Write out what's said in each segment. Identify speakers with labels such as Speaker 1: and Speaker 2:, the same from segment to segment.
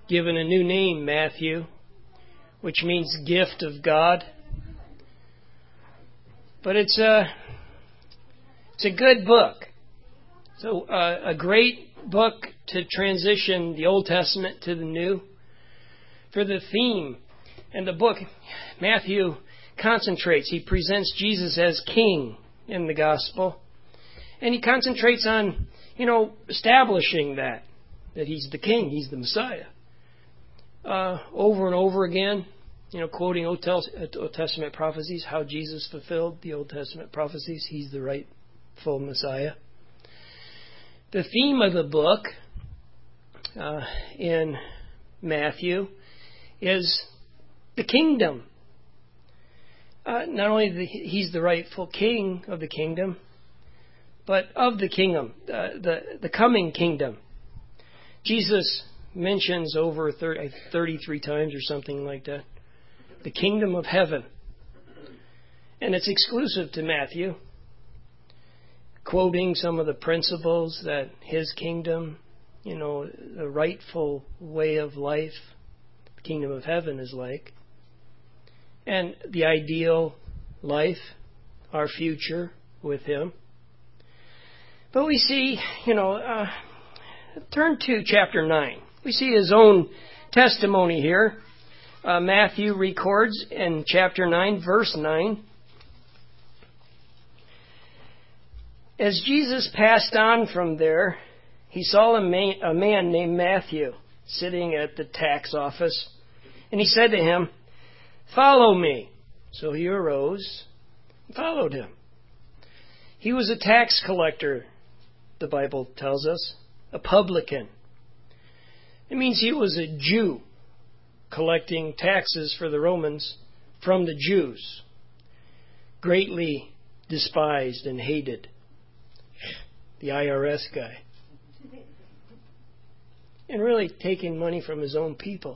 Speaker 1: given a new name, Matthew, which means gift of God. But it's a good book. So a great book to transition the Old Testament to the New. For the theme and the book, Matthew concentrates. He presents Jesus as King in the Gospel. And he concentrates on, establishing that he's the King, he's the Messiah. Over and over again, quoting Old Testament prophecies, how Jesus fulfilled the Old Testament prophecies. He's the rightful Messiah. The theme of the book in Matthew is the kingdom. Not only he's the rightful king of the kingdom, but of the kingdom, the coming kingdom. Jesus mentions over 33 times or something like that, the kingdom of heaven. And it's exclusive to Matthew, quoting some of the principles that his kingdom, the rightful way of life, the kingdom of heaven is like. And the ideal life, our future with him. But we see, turn to chapter 9. We see his own testimony here. Matthew records in chapter 9, verse 9. As Jesus passed on from there, he saw a man named Matthew sitting at the tax office. And he said to him, "Follow me." So he arose and followed him. He was a tax collector, the Bible tells us, a publican. It means he was a Jew collecting taxes for the Romans from the Jews, greatly despised and hated. The IRS guy. And really taking money from his own people.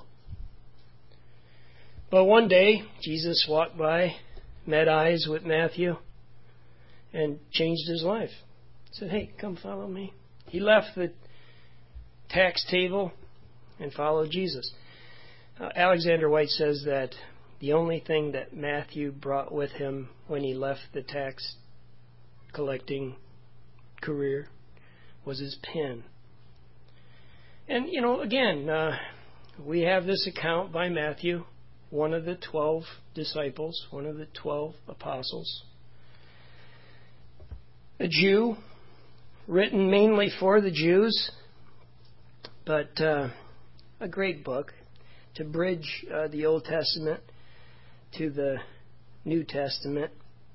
Speaker 1: But one day, Jesus walked by, met eyes with Matthew, and changed his life. Said, "Hey, come follow me." He left the tax table and followed Jesus. Alexander White says that the only thing that Matthew brought with him when he left the tax collecting career was his pen. And, again, we have this account by Matthew, one of the 12 disciples, one of the 12 apostles. A Jew, written mainly for the Jews, but a great book to bridge the Old Testament to the New Testament.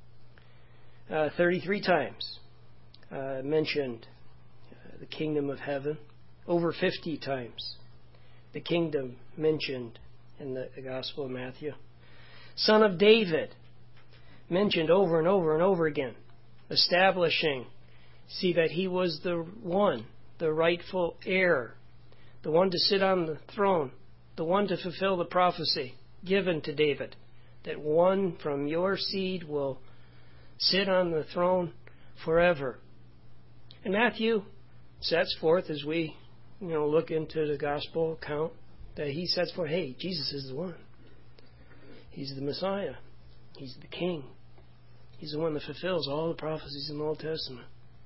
Speaker 1: 33 times mentioned the kingdom of heaven. Over 50 times the kingdom mentioned in the Gospel of Matthew. Son of David, mentioned over and over and over again, establishing, see that he was the one, the rightful heir, the one to sit on the throne, the one to fulfill the prophecy given to David, that one from your seed will sit on the throne forever. And Matthew sets forth, as we look into the gospel account, that he sets forth, hey, Jesus is the one. He's the Messiah. He's the King. He's the one that fulfills all the prophecies in the Old Testament.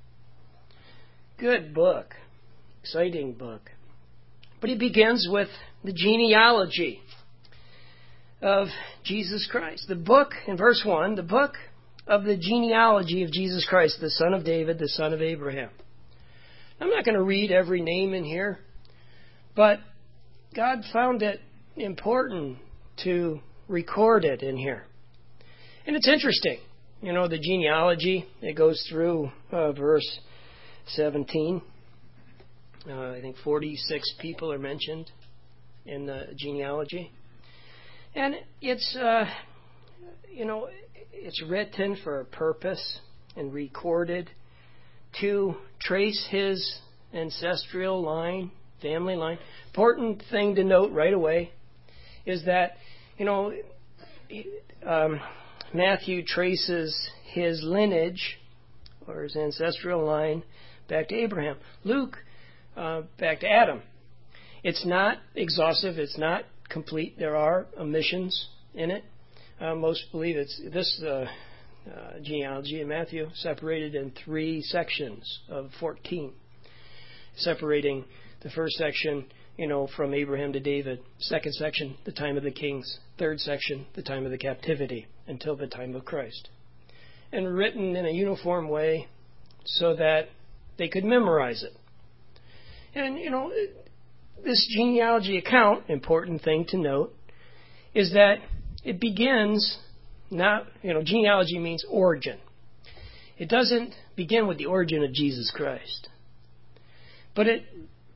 Speaker 1: Good book. Exciting book. But he begins with the genealogy of Jesus Christ. The book, in verse 1, the book of the genealogy of Jesus Christ, the son of David, the son of Abraham. I'm not going to read every name in here, but God found it important to record it in here. And it's interesting. The genealogy, it goes through verse 17. I think 46 people are mentioned in the genealogy. And it's, it's written for a purpose and recorded to trace his ancestral line, family line. Important thing to note right away is that, Matthew traces his lineage or his ancestral line back to Abraham. Luke, back to Adam. It's not exhaustive. It's not complete. There are omissions in it. Most believe it's this genealogy in Matthew separated in 3 sections of 14, separating the first section, from Abraham to David. Second section, the time of the kings. Third section, the time of the captivity until the time of Christ. And written in a uniform way so that they could memorize it. And, this genealogy account, important thing to note, is that it begins not, genealogy means origin. It doesn't begin with the origin of Jesus Christ. But it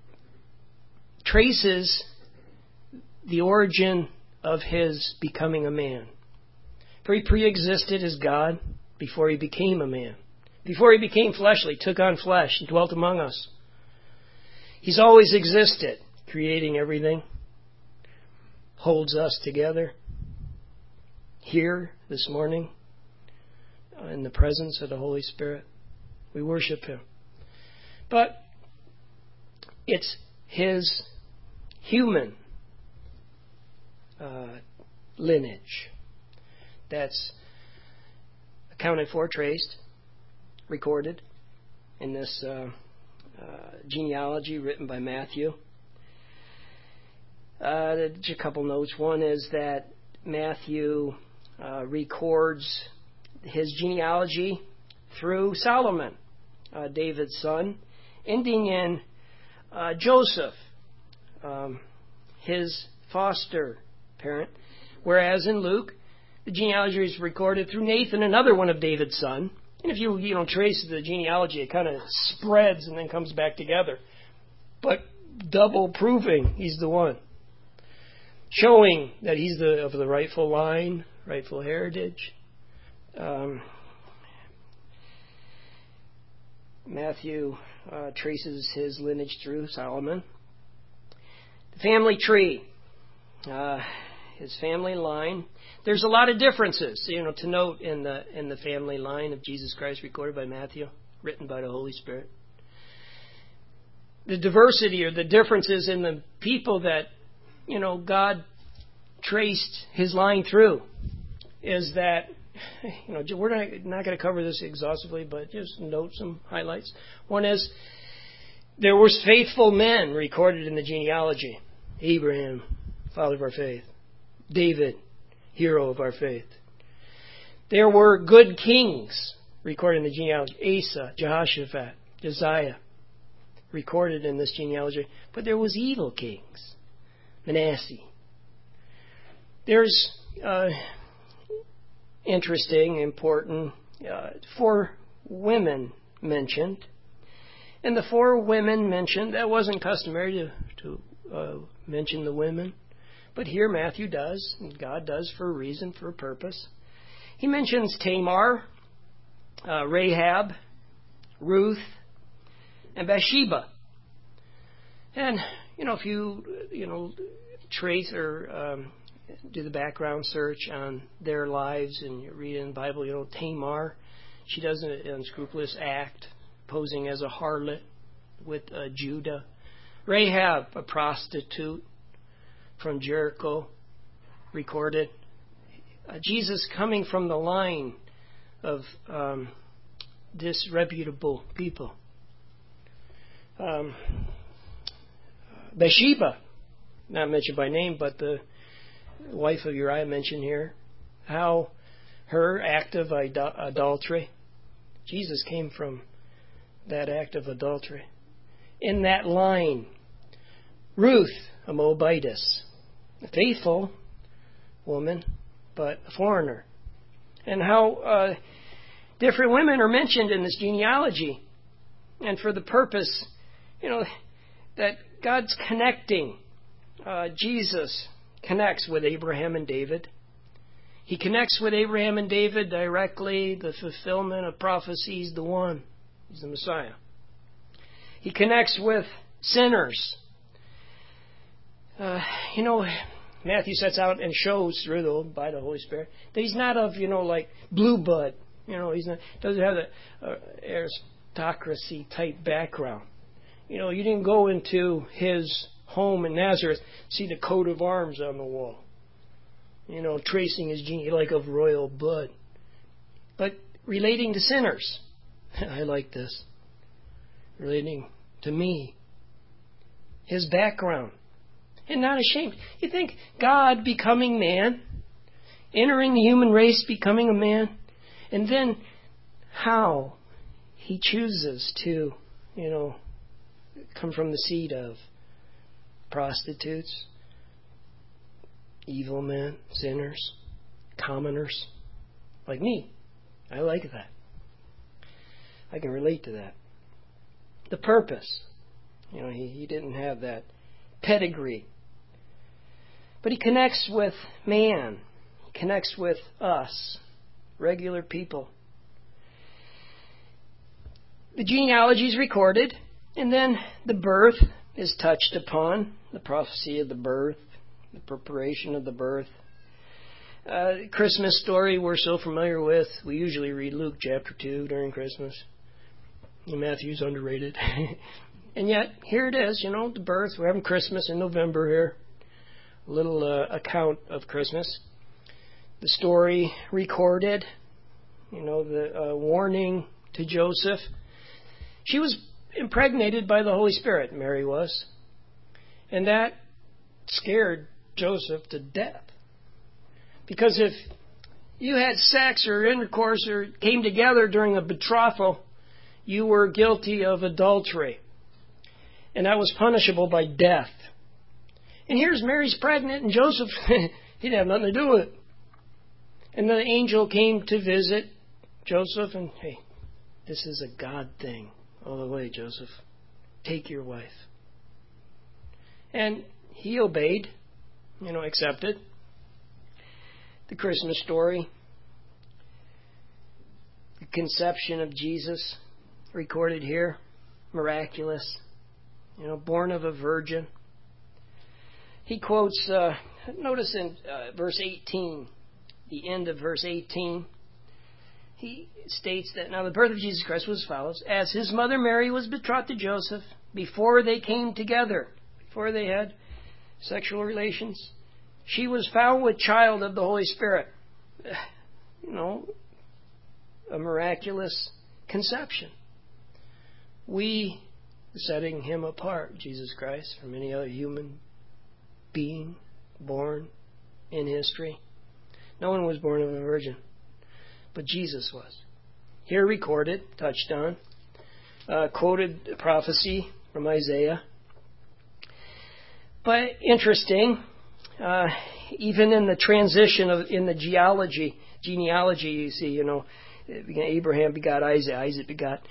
Speaker 1: traces the origin of his becoming a man. For he pre-existed as God before he became a man. Before he became fleshly, took on flesh and dwelt among us. He's always existed, creating everything, holds us together. Here this morning, in the presence of the Holy Spirit, we worship him. But it's his human lineage that's accounted for, traced, recorded in this genealogy written by Matthew. Just a couple notes. One is that Matthew records his genealogy through Solomon, David's son, ending in Joseph, his foster parent, whereas in Luke, the genealogy is recorded through Nathan, another one of David's son. And if you trace the genealogy, it kind of spreads and then comes back together. But double proving he's the one. Showing that he's of the rightful line, rightful heritage. Matthew traces his lineage through Solomon. The family tree, his family line. There's a lot of differences, to note in the family line of Jesus Christ recorded by Matthew, written by the Holy Spirit. The diversity or the differences in the people that God traced his line through is that, we're not going to cover this exhaustively, but just note some highlights. One is there were faithful men recorded in the genealogy. Abraham, father of our faith. David, hero of our faith. There were good kings recorded in the genealogy. Asa, Jehoshaphat, Josiah, recorded in this genealogy. But there was evil kings. Manasseh. There's interesting, important 4 women mentioned. And the 4 women mentioned, that wasn't customary to mention the women. But here Matthew does, and God does for a reason, for a purpose. He mentions Tamar, Rahab, Ruth, and Bathsheba. And, if you trace or do the background search on their lives and you read in the Bible, Tamar, she does an unscrupulous act, posing as a harlot with Judah. Rahab, a prostitute from Jericho, recorded. Jesus coming from the line of disreputable people. Bathsheba, not mentioned by name, but the wife of Uriah mentioned here. How her act of adultery, Jesus came from that act of adultery. In that line, Ruth, a Moabitess, a faithful woman, but a foreigner. And how different women are mentioned in this genealogy. And for the purpose, that God's connecting. Jesus connects with Abraham and David. He connects with Abraham and David directly. The fulfillment of prophecy, he's the one. He's the Messiah. He connects with sinners. Matthew sets out and shows by the Holy Spirit that he's not of, like blue blood. Doesn't have the aristocracy type background. You didn't go into his home in Nazareth, see the coat of arms on the wall. Tracing his gene like of royal blood. But relating to sinners. I like this. Relating to me. His background. And not ashamed. You think God becoming man, entering the human race, becoming a man, and then how he chooses to, come from the seed of prostitutes, evil men, sinners, commoners, like me. I like that. I can relate to that. The purpose. He didn't have that pedigree. But he connects with man. He connects with us, regular people. The genealogy is recorded, and then the birth is touched upon, the prophecy of the birth, the preparation of the birth. Christmas story we're so familiar with. We usually read Luke chapter 2 during Christmas. Matthew's underrated. And yet, here it is, the birth. We're having Christmas in November here. A little account of Christmas. The story recorded, the warning to Joseph. She was impregnated by the Holy Spirit, Mary was. And that scared Joseph to death. Because if you had sex or intercourse or came together during a betrothal, you were guilty of adultery. And that was punishable by death. And here's Mary's pregnant, and Joseph, he didn't have nothing to do with it. And the angel came to visit Joseph, and hey, this is a God thing all the way, Joseph. Take your wife. And he obeyed, accepted. The Christmas story, the conception of Jesus recorded here, miraculous, born of a virgin. He quotes, notice in verse 18, the end of verse 18, he states that now the birth of Jesus Christ was as follows. As his mother Mary was betrothed to Joseph, before they came together, before they had sexual relations, she was found with child of the Holy Spirit. A miraculous conception. We setting him apart, Jesus Christ, from any other human being born in history. No one was born of a virgin, but Jesus was. Here recorded, touched on, quoted prophecy from Isaiah. But interesting, even in the transition in the genealogy, you see, Abraham begot Isaac, Isaac begot,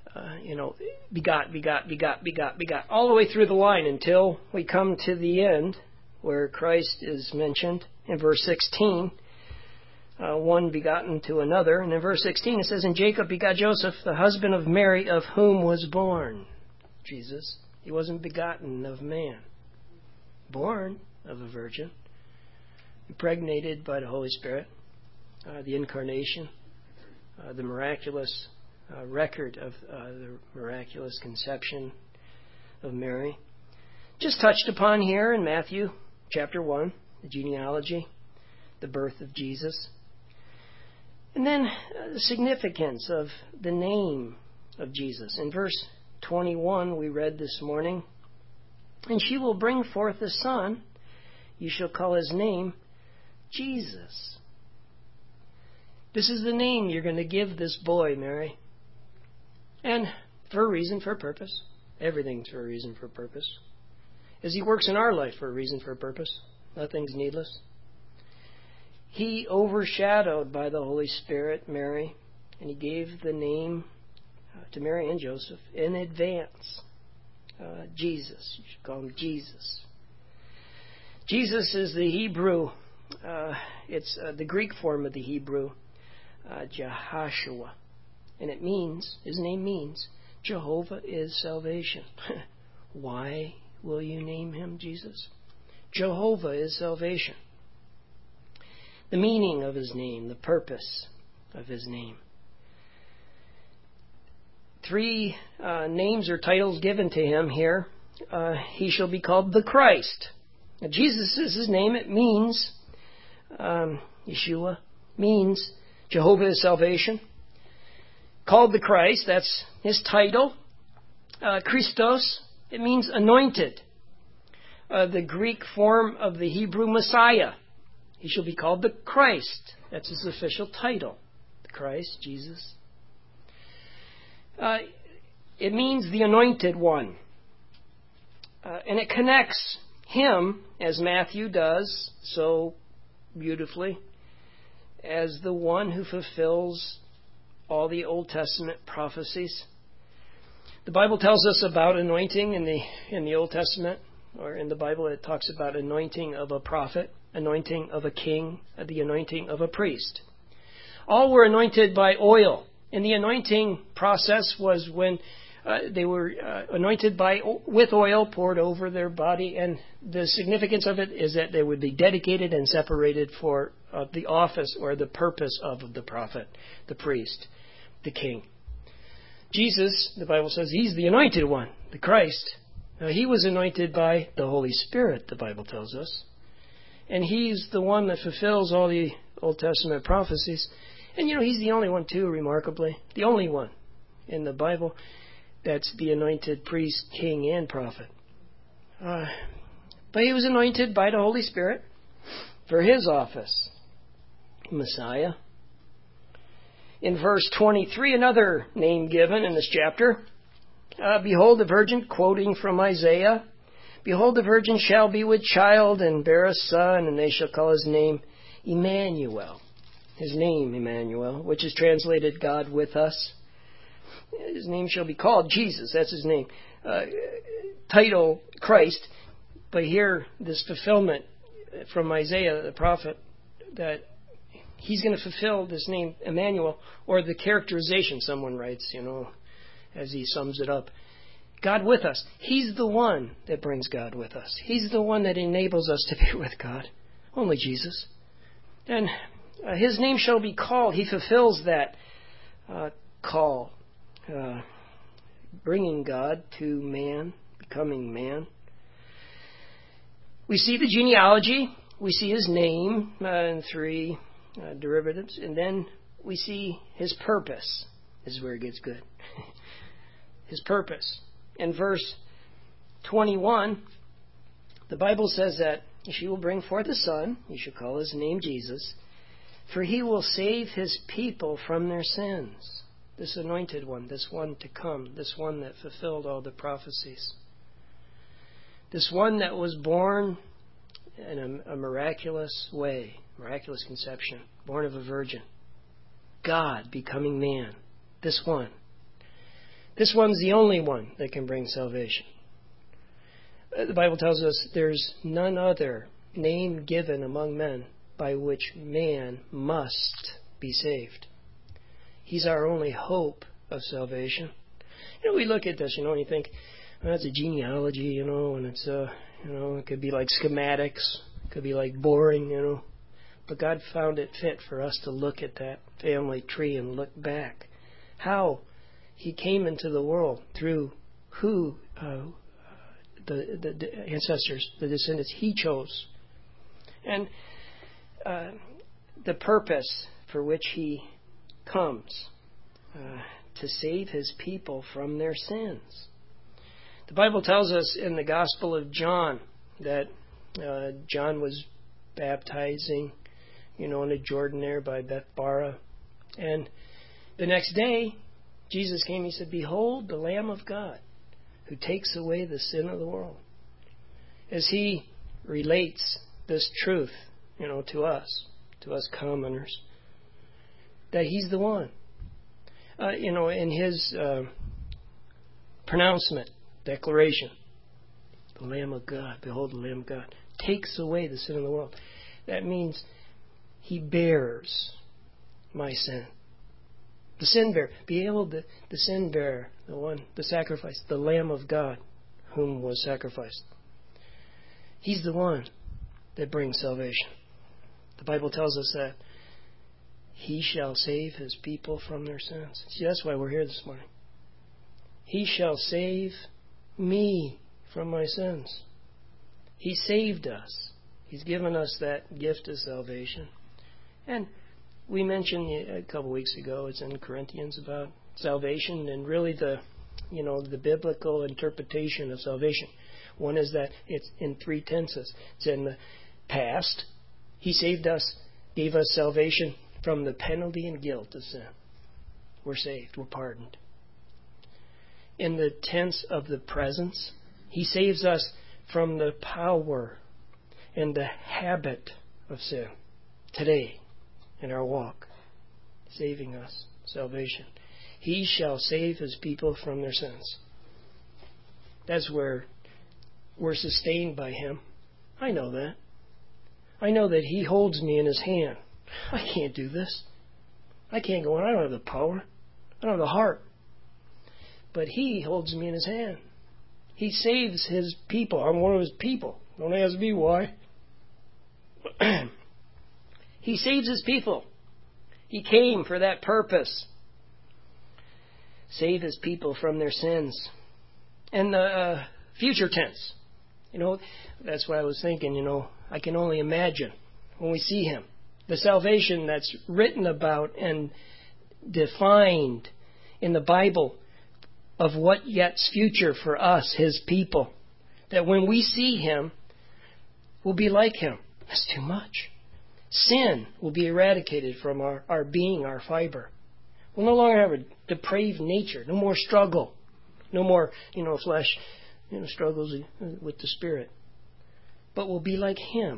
Speaker 1: begot, all the way through the line until we come to the end where Christ is mentioned in verse 16, one begotten to another. And in verse 16 it says, and Jacob begot Joseph, the husband of Mary, of whom was born Jesus. He wasn't begotten of man. Born of a virgin. Impregnated by the Holy Spirit. The incarnation. The miraculous record of the miraculous conception of Mary. Just touched upon here in Matthew chapter 1, the genealogy, the birth of Jesus. And then the significance of the name of Jesus. In verse 21 we read this morning, and she will bring forth a son, you shall call his name Jesus. This is the name you're going to give this boy, Mary. And for a reason, for a purpose. Everything's for a reason, for a purpose. As he works in our life for a reason, for a purpose. Nothing's needless. He overshadowed by the Holy Spirit Mary, and he gave the name to Mary and Joseph in advance. Jesus. You should call him Jesus. Jesus is the Hebrew. It's the Greek form of the Hebrew. Jehoshua. And it means, his name means, Jehovah is salvation. Why will you name him Jesus? Jehovah is salvation. The meaning of his name, the purpose of his name. 3 names or titles given to him here he shall be called the Christ. Now, Jesus is his name. It means, Yeshua means Jehovah is salvation. Called the Christ, that's his title. Christos, it means anointed. The Greek form of the Hebrew Messiah. He shall be called the Christ. That's his official title. The Christ, Jesus. It means the anointed one. And it connects him, as Matthew does so beautifully, as the one who fulfills all the Old Testament prophecies. The Bible tells us about anointing in the Old Testament, or in the Bible it talks about anointing of a prophet, anointing of a king, the anointing of a priest. All were anointed by oil. And the anointing process was when they were anointed with oil poured over their body. And the significance of it is that they would be dedicated and separated for the office or the purpose of the prophet, the priest, the king. Jesus, the Bible says, he's the anointed one, the Christ. Now, he was anointed by the Holy Spirit, the Bible tells us. And he's the one that fulfills all the Old Testament prophecies. And, he's the only one, too, remarkably. The only one in the Bible that's the anointed priest, king, and prophet. But he was anointed by the Holy Spirit for his office, Messiah. In verse 23, another name given in this chapter. Behold, the virgin, quoting from Isaiah, behold, the virgin shall be with child and bear a son, and they shall call his name Emmanuel. His name, Emmanuel, which is translated God with us. His name shall be called Jesus. That's his name. Title, Christ. But here, this fulfillment from Isaiah, the prophet, that he's going to fulfill this name, Emmanuel, or the characterization someone writes, as he sums it up. God with us. He's the one that brings God with us. He's the one that enables us to be with God. Only Jesus. And his name shall be called. He fulfills that call. Bringing God to man, becoming man. We see the genealogy. We see his name in three derivatives. And then we see his purpose. This is where it gets good. His purpose. In verse 21, the Bible says that she will bring forth a son. You shall call his name Jesus. For he will save his people from their sins. This anointed one, this one to come, this one that fulfilled all the prophecies. This one that was born in a miraculous way, miraculous conception, born of a virgin. God becoming man. This one. This one's the only one that can bring salvation. The Bible tells us there's none other name given among men by which man must be saved. He's our only hope of salvation. We look at this, and you think, well, that's a genealogy, and it's, it could be like schematics, it could be like boring, But God found it fit for us to look at that family tree and look back. How he came into the world through who, the ancestors, the descendants he chose. And the purpose for which he comes to save his people from their sins. The Bible tells us in the Gospel of John that John was baptizing, in the Jordan there by Bethbara. And the next day, Jesus came, he said, behold the Lamb of God who takes away the sin of the world. As he relates this truth, to us commoners, that he's the one. In his pronouncement, declaration, the Lamb of God, behold the Lamb of God, takes away the sin of the world. That means he bears my sin. The sin bearer. Behold the sin bearer, the sacrifice, the Lamb of God, whom was sacrificed. He's the one that brings salvation. The Bible tells us that he shall save his people from their sins. See, that's why we're here this morning. He shall save me from my sins. He saved us. He's given us that gift of salvation. And we mentioned a couple weeks ago, it's in Corinthians about salvation and really the biblical interpretation of salvation. One is that it's in three tenses. It's in the past. He saved us, gave us salvation from the penalty and guilt of sin. We're saved. We're pardoned. In the tense of the presence, He saves us from the power and the habit of sin today in our walk. Saving us. Salvation. He shall save His people from their sins. That's where we're sustained by Him. I know that. I know that He holds me in His hand. I can't do this. I can't go on. I don't have the power. I don't have the heart. But He holds me in His hand. He saves His people. I'm one of His people. Don't ask me why. He saves His people. He came for that purpose. Save His people from their sins. And the future tense. That's what I was thinking, I can only imagine when we see Him. The salvation that's written about and defined in the Bible of what yet's future for us, His people. That when we see Him, we'll be like Him. That's too much. Sin will be eradicated from our being, our fiber. We'll no longer have a depraved nature. No more struggle. No more, flesh, struggles with the Spirit. But we'll be like Him.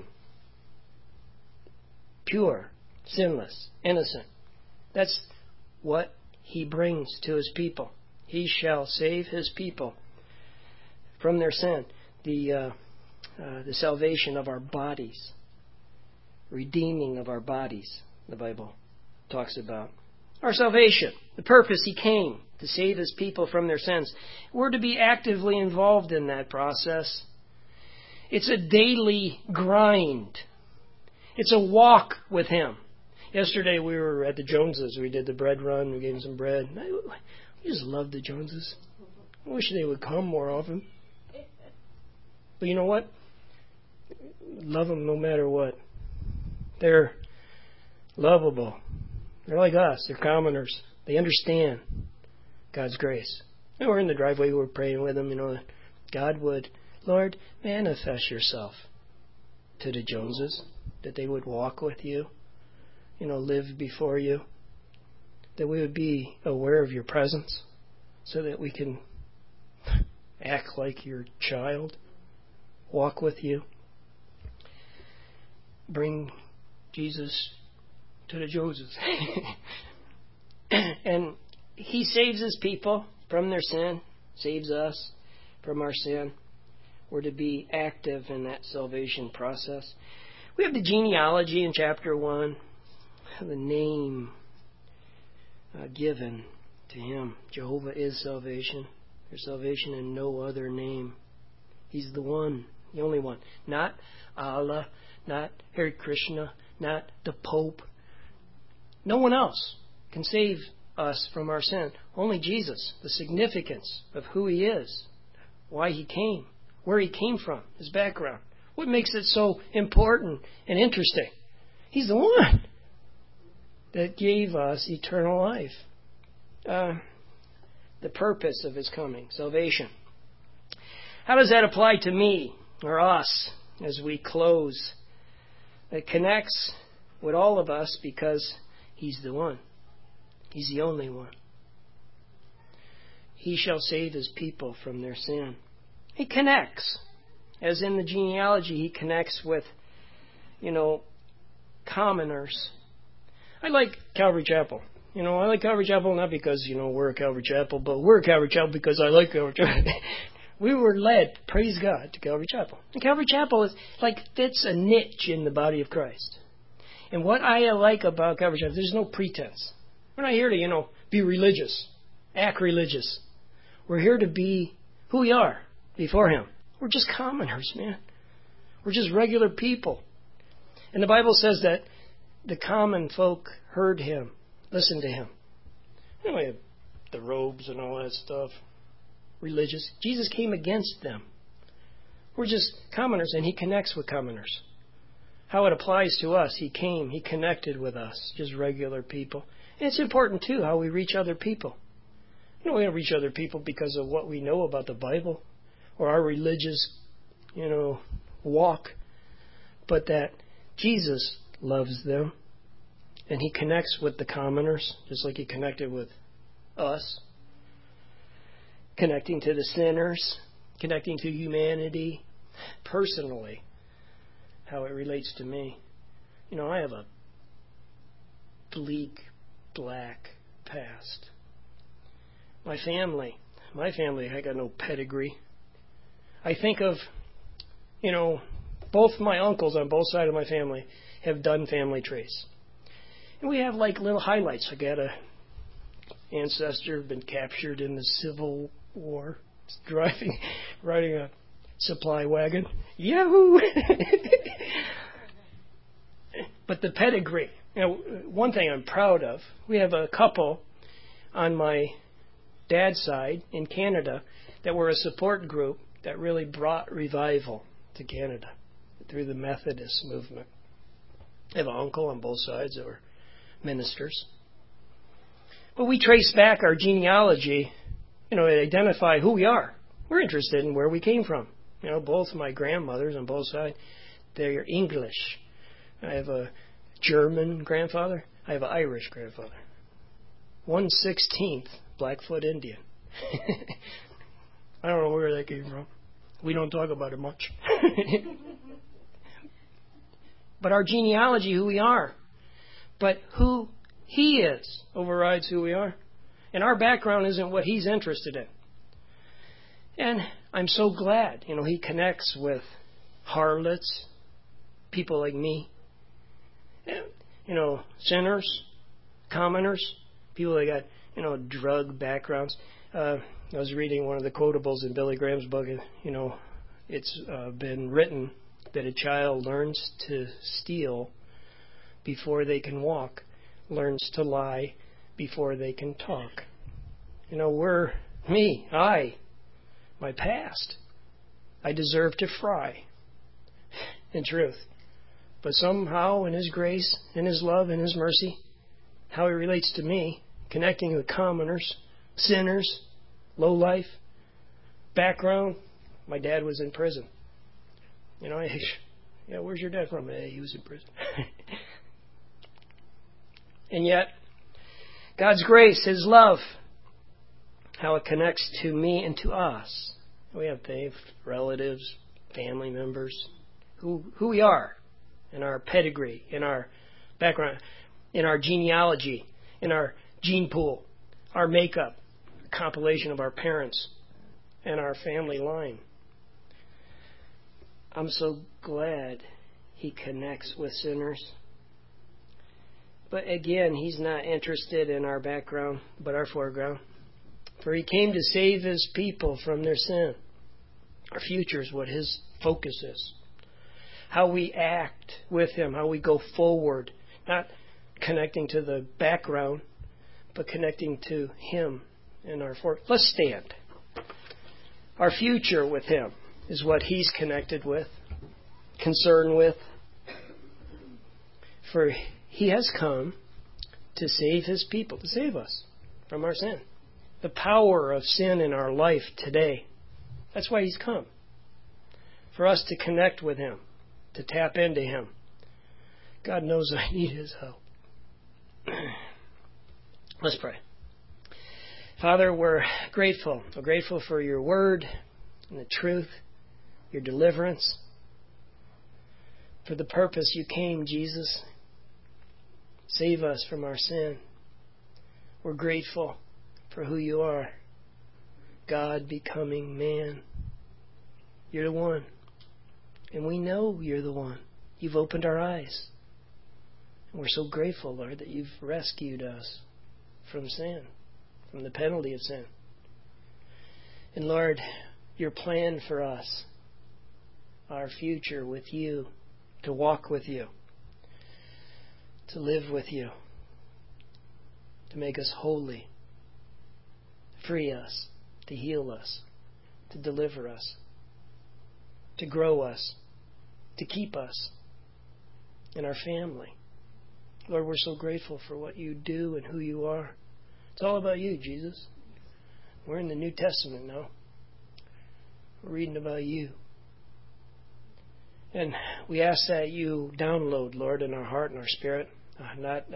Speaker 1: Pure, sinless, innocent. That's what He brings to His people. He shall save His people from their sin. The salvation of our bodies. Redeeming of our bodies, the Bible talks about. Our salvation, the purpose He came to save His people from their sins. We're to be actively involved in that process. It's a daily grind. It's a walk with Him. Yesterday we were at the Joneses. We did the bread run. We gave them some bread. We just love the Joneses. I wish they would come more often. But you know what? Love them no matter what. They're lovable. They're like us. They're commoners. They understand God's grace. And we're in the driveway. We're praying with them. God would, Lord, manifest Yourself to the Joneses, that they would walk with You, live before You, that we would be aware of Your presence, so that we can act like Your child, walk with You, bring Jesus to the Joneses. And He saves His people from their sin, saves us from our sin. We're to be active in that salvation process. We have the genealogy in chapter 1, the name given to Him. Jehovah is salvation. There's salvation in no other name. He's the one, the only one. Not Allah, not Hare Krishna, not the Pope. No one else can save us from our sin. Only Jesus. The significance of who He is, why He came, where He came from, His background. What makes it so important and interesting? He's the one that gave us eternal life. The purpose of His coming, salvation. How does that apply to me or us as we close? It connects with all of us because He's the one. He's the only one. He shall save His people from their sin. He connects. As in the genealogy, He connects with, commoners. I like Calvary Chapel. I like Calvary Chapel not because, we're a Calvary Chapel, but we're a Calvary Chapel because I like Calvary Chapel. We were led, praise God, to Calvary Chapel. And Calvary Chapel is fits a niche in the body of Christ. And what I like about Calvary Chapel, there's no pretense. We're not here to, be religious, act religious. We're here to be who we are before Him. We're just commoners, man. We're just regular people. And the Bible says that the common folk heard Him, listened to Him. We have the robes and all that stuff. Religious. Jesus came against them. We're just commoners, and He connects with commoners. How it applies to us, He came, He connected with us, just regular people. And it's important, too, how we reach other people. We don't reach other people because of what we know about the Bible or our religious, walk, but that Jesus loves them, and He connects with the commoners, just like He connected with us, connecting to the sinners, connecting to humanity personally, how it relates to me. I have a bleak, black past. My family, I got no pedigree. I think of, both my uncles on both sides of my family have done family trees. And we have like little highlights. I got a ancestor been captured in the Civil War, riding a supply wagon. Yahoo! But the pedigree, one thing I'm proud of, we have a couple on my dad's side in Canada that were a support group that really brought revival to Canada through the Methodist movement. I have an uncle on both sides that were ministers. But we trace back our genealogy, to identify who we are. We're interested in where we came from. Both my grandmothers on both sides, they're English. I have a German grandfather. I have an Irish grandfather. 1/16 Blackfoot Indian. I don't know where that came from. We don't talk about it much. But our genealogy, who we are. But who He is overrides who we are. And our background isn't what He's interested in. And I'm so glad, He connects with harlots, people like me, sinners, commoners, people that got, drug backgrounds. I was reading one of the quotables in Billy Graham's book, and, it's been written that a child learns to steal before they can walk, learns to lie before they can talk. My past, I deserve to fry, in truth. But somehow, in His grace, in His love, in His mercy, how He relates to me, connecting with commoners, sinners, low life, background, my dad was in prison. Where's your dad from? He was in prison. And yet, God's grace, His love, how it connects to me and to us. We have relatives, family members, who we are, in our pedigree, in our background, in our genealogy, in our gene pool, our makeup, a compilation of our parents and our family line. I'm so glad He connects with sinners. But again, He's not interested in our background, but our foreground. For He came to save His people from their sin. Our future is what His focus is. How we act with Him, how we go forward. Not connecting to the background, but connecting to Him and our forward. Let's stand. Our future with Him is what He's connected with, concerned with. For He has come to save His people, to save us from our sin. The power of sin in our life today. That's why He's come. For us to connect with Him, to tap into Him. God knows I need His help. Let's pray. Father, we're grateful. We're grateful for Your word and the truth, Your deliverance. For the purpose You came, Jesus. Save us from our sin. We're grateful for who You are. God becoming man. You're the one. And we know You're the one. You've opened our eyes. And we're so grateful, Lord, that You've rescued us from sin, from the penalty of sin. And Lord, Your plan for us, our future with You, to walk with You, to live with You, to make us holy, free us, to heal us, to deliver us. to grow us, to keep us and our family. Lord, we're so grateful for what you do and who you are. It's all about you, Jesus. We're in the New Testament now. We're reading about you. And we ask that you download, Lord, in our heart and our spirit, not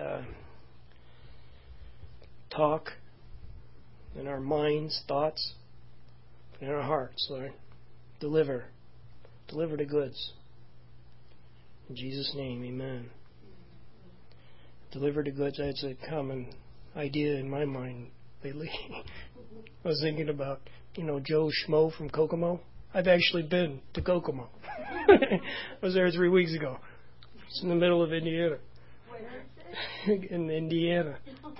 Speaker 1: talk in our minds, thoughts, but in our hearts, Lord. Deliver the goods. In Jesus' name, amen. Deliver the goods. That's a common idea in my mind lately. I was thinking about, Joe Schmo from Kokomo. I've actually been to Kokomo. I was there 3 weeks ago. It's in the middle of Indiana. In Indiana.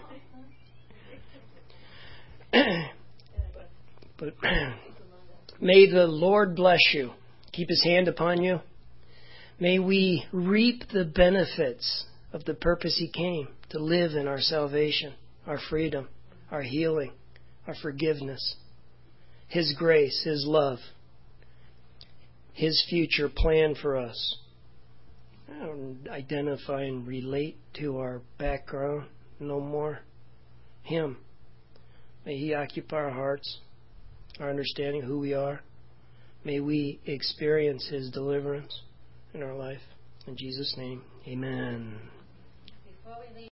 Speaker 1: But may the Lord bless you. Keep His hand upon you. May we reap the benefits of the purpose He came to live in our salvation, our freedom, our healing, our forgiveness, His grace, His love, His future plan for us. I don't identify and relate to our background no more. Him. May He occupy our hearts, our understanding of who we are. May we experience His deliverance in our life. In Jesus' name, amen.